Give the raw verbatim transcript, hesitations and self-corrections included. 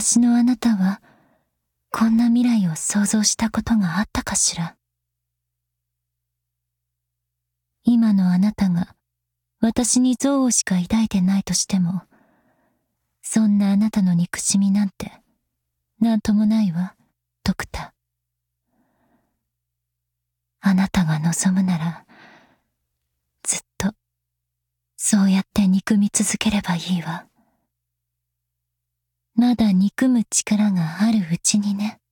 昔のあなたは、こんな未来を想像したことがあったかしら。今のあなたが、私に憎悪しか抱いてないとしても、そんなあなたの憎しみなんて、なんともないわ、ドクター。あなたが望むなら、ずっと、そうやって憎み続ければいいわ。まだ憎む力があるうちにね。